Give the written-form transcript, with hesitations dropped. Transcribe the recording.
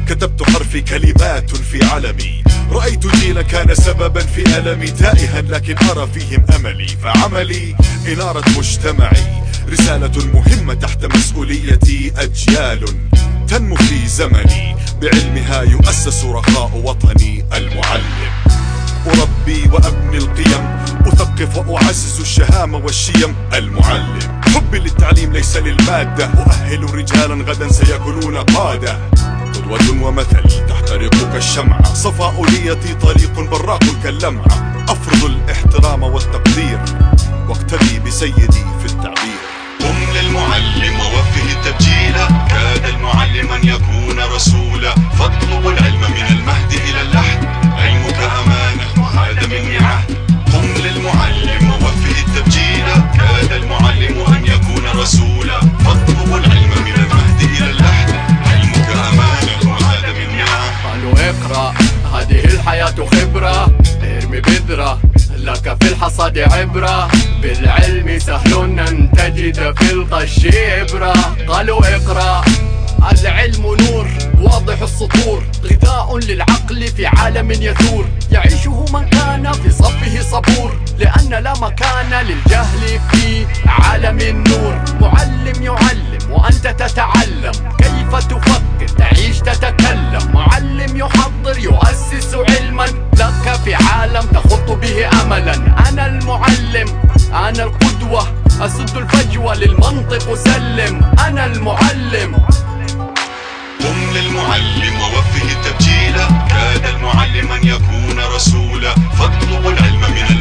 كتبت حرفي كلمات في علمي. رأيت جيلا كان سببا في ألمي، تائها لكن أرى فيهم أملي. فعملي إنارة مجتمعي، رسالة مهمة تحت مسؤوليتي. أجيال تنمو في زمني، بعلمها يؤسس رخاء وطني. المعلم أربي وأبني القيم، أثقف وأعزز الشهامة والشيم. المعلم حبي للتعليم ليس للمادة، أؤهل رجالا غدا سيكونون قادة. قدوة ومثل تحترق كالشمعة، صفاء نيتي طليق براق كاللمعة. أفرض الاحترام والتقدير واقتدي بسيدي في التعبير. قم للمعلم ووفه التبجيل، كاد المعلم أن يكون رسولا. فاطلب العلم من المهد إلى اللحد، علمك أمانة وهذا مني عهد. قم للمعلم ووفه التبجيل، كاد المعلم أن يكون رسولا. فاطلب العلم من المهد إلى اللحد، علمك أمانة وهذا مني عهد. قالوا اقرأ هذه الحياة خبرة، ارمي بذرة لك في الحصاد عبرة. بالعلم سهل أن تجد في القش إبرة. قالوا اقرأ العلم نور واضح السطور، غذاء للعقل في عالم يثور. يعيشه من كان في صفه صبور، لأن لا مكان للجهل في عالم النور. معلم يعلم وأنت تتعلم، كيف تفكر تعيش تتكلم. معلم يحضر يؤسس علما لك في عالم تخط به أملا. أنا المعلم أنا القدوة، أسد الفجوة للمنطق أسلم. أنا المعلم. قم للمعلم ووفه التبجيل، كاد المعلم أن يكون رسولا. فاطلب العلم من